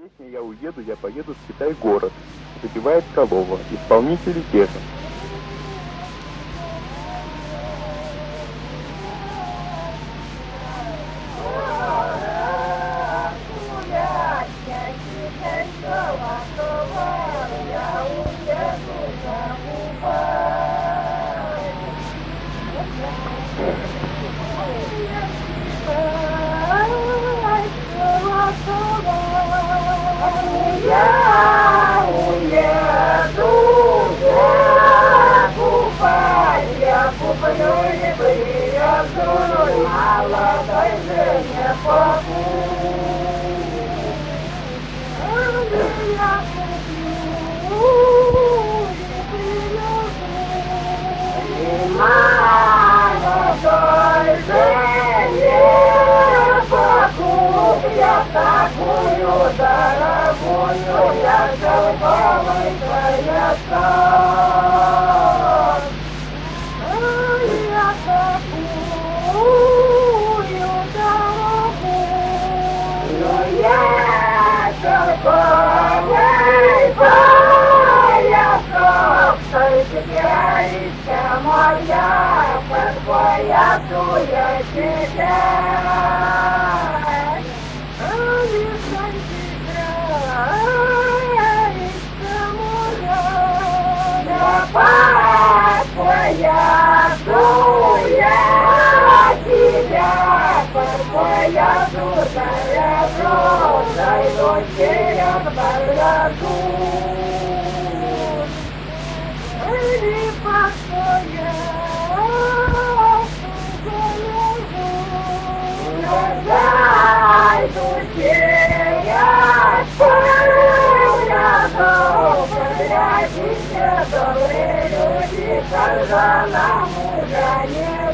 Песня «Я уеду, я поеду в Китай-город» запевает Фролова. Исполнители те же. Я уеду, я купать, я куплю и приеду, молодой жене покупаю. Я куплю и приеду, молодой жене покупаю. Я такую дорогую, я торговый поясок. Я такую дорогую, я торговый поясок. Сойдешься моя, подпоясу я тебя. Подпоясу я тебя, подпоясу заряжу, зайду через борозу. Или подпоясу заряжу, зайду через борозу. Прячься, добрые люди, когда нам уже не